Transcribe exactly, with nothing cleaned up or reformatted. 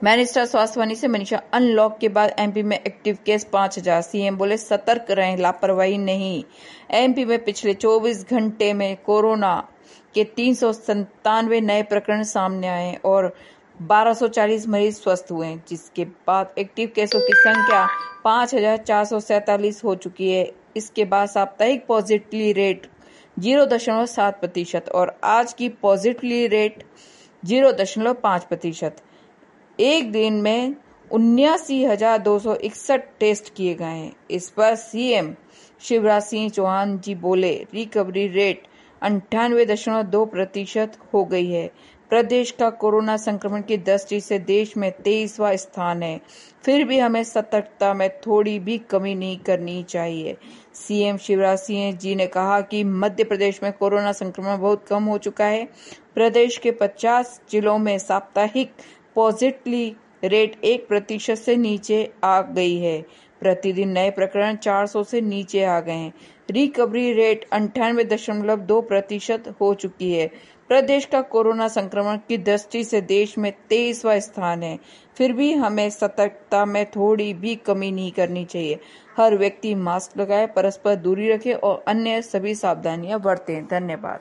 मैनिस्टर स्वास्थ्यवाणी से मनीषा। अनलॉक के बाद एमपी में एक्टिव केस पांच हजार। सीएम बोले सतर्क रहें, लापरवाही नहीं। एमपी में पिछले चौबीस घंटे में कोरोना के तीन सौ संतानवे नए प्रकरण सामने आए और बारह सौ चालीस मरीज स्वस्थ हुए, जिसके बाद एक्टिव केसों की संख्या पांच हजार चार सौ सैतालीस हो चुकी है। इसके बाद साप्ताहिक पॉजिटिविटी रेट जीरो दशमलव सात प्रतिशत और आज की पॉजिटिविटी रेट जीरो दशमलव पांच प्रतिशत। एक दिन में उन्यासी हजार दो सौ इकसठ टेस्ट किए गए हैं। इस पर सीएम शिवराज सिंह चौहान जी बोले, रिकवरी रेट अंठानवे दशमलव दो प्रतिशत हो गई है। प्रदेश का कोरोना संक्रमण की दृष्टि से देश में तेईसवां स्थान है, फिर भी हमें सतर्कता में थोड़ी भी कमी नहीं करनी चाहिए। सीएम शिवराज सिंह जी ने कहा कि मध्य प्रदेश में कोरोना संक्रमण बहुत कम हो चुका है। प्रदेश के पचास जिलों में साप्ताहिक पॉजिटिविटी रेट एक प्रतिशत से नीचे आ गई है। प्रतिदिन नए प्रकरण चार सौ से नीचे आ गए हैं। रिकवरी रेट अंठानवे दशमलव दो प्रतिशत हो चुकी है। प्रदेश का कोरोना संक्रमण की दृष्टि से देश में तेईसवां स्थान है, फिर भी हमें सतर्कता में थोड़ी भी कमी नहीं करनी चाहिए। हर व्यक्ति मास्क लगाए, परस्पर दूरी रखे और अन्य सभी सावधानियां बरतें। धन्यवाद।